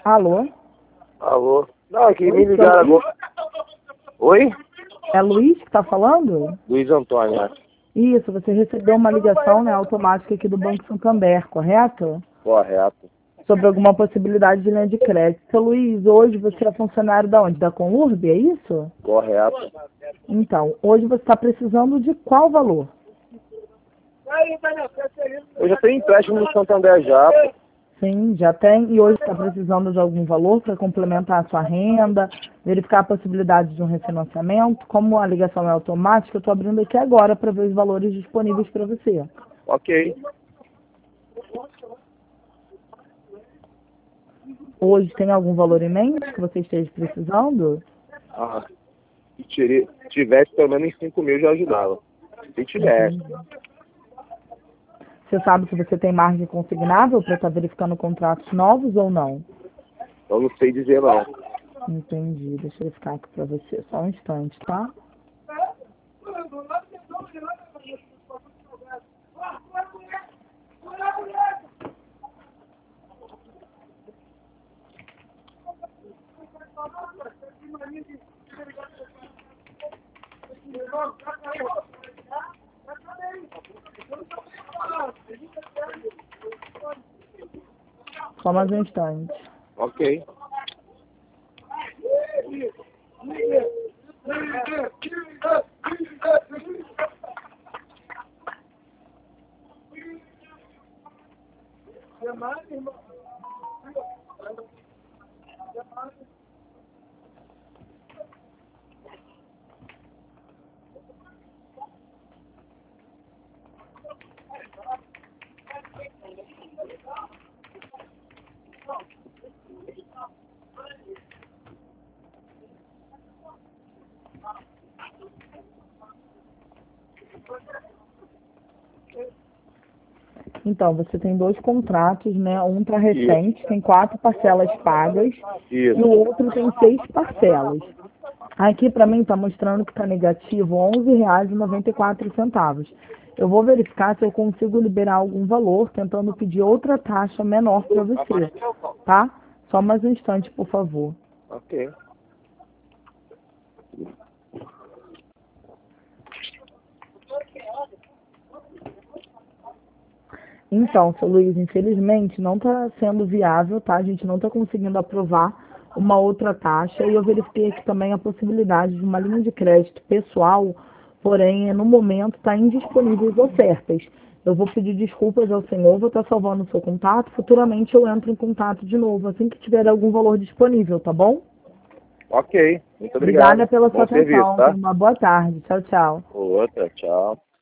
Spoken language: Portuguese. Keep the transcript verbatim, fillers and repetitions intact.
Alô? Alô? Não, aqui me Oi, ligaram seu agora. Oi? É Luiz que está falando? Luiz Antônio, né? Isso, você recebeu uma ligação, né, automática aqui do Banco Santander, correto? Correto. Sobre alguma possibilidade de linha de crédito. Seu Luiz, hoje você é funcionário da onde? Da Conurb, é isso? Correto. Então, hoje você está precisando de qual valor? Eu já tenho empréstimo no Santander já. Pô. Sim, já tem. E hoje está precisando de algum valor para complementar a sua renda, verificar a possibilidade de um refinanciamento. Como a ligação é automática, eu estou abrindo aqui agora para ver os valores disponíveis para você. Ok. Hoje tem algum valor em mente que você esteja precisando? Ah, se tirei- tivesse pelo menos cinco mil já ajudava. Se tivesse. Entendi. Você sabe se você tem margem consignável para estar verificando contratos novos ou não? Eu não sei dizer não. Entendi. Deixa eu ficar aqui para você. Só um instante, tá? Só mais um instante. Ok. Então, você tem dois contratos, né? Um está recente, tem quatro parcelas pagas, Isso. e o outro tem seis parcelas. Aqui para mim está mostrando que está negativo onze reais e noventa e quatro centavos. Eu vou verificar se eu consigo liberar algum valor, tentando pedir outra taxa menor para você, tá? Só mais um instante, por favor. Ok. Então, seu Luiz, infelizmente não está sendo viável, tá? A gente não está conseguindo aprovar uma outra taxa e eu verifiquei aqui também a possibilidade de uma linha de crédito pessoal, porém, no momento está indisponíveis ofertas. Eu vou pedir desculpas ao senhor, vou estar salvando o seu contato, futuramente eu entro em contato de novo, assim que tiver algum valor disponível, tá bom? Ok. Muito obrigado. Obrigada pela sua Bom serviço, atenção, tá? tenha uma boa tarde. Tchau, tchau. Outra, tchau.